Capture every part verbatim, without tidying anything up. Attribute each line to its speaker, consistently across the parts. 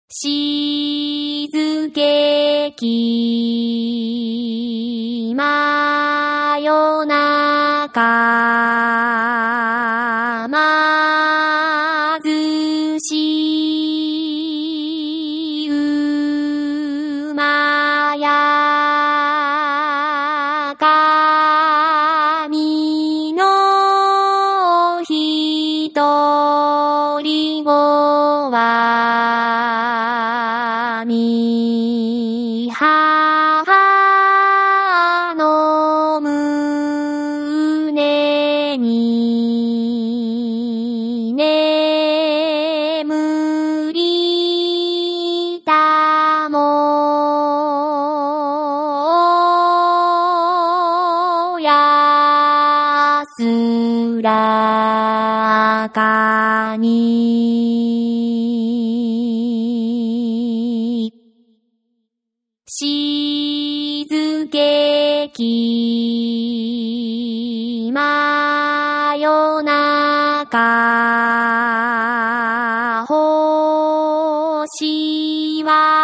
Speaker 1: 静けき真夜中貧しい馬や神のひとり子はみ母の胸に眠りたも安らかに静けき真夜中星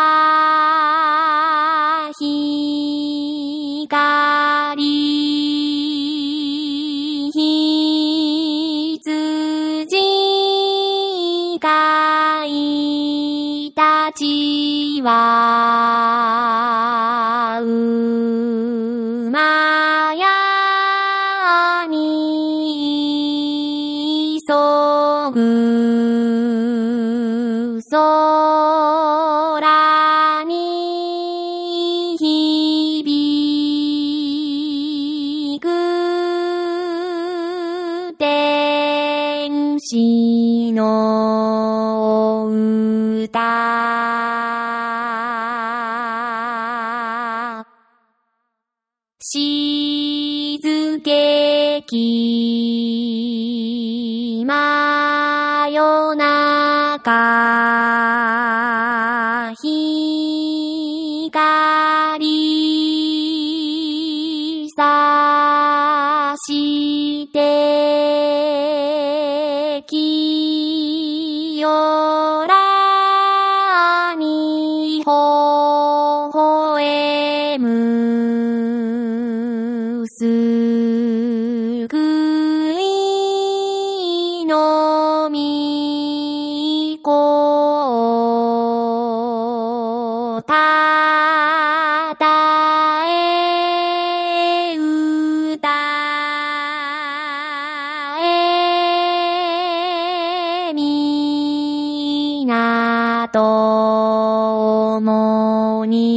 Speaker 1: は光羊飼いたちは馬屋に急ぐ空に響く天使の歌。静けき真夜中光さして清らに微笑む救いの御子たたえ歌えみなともに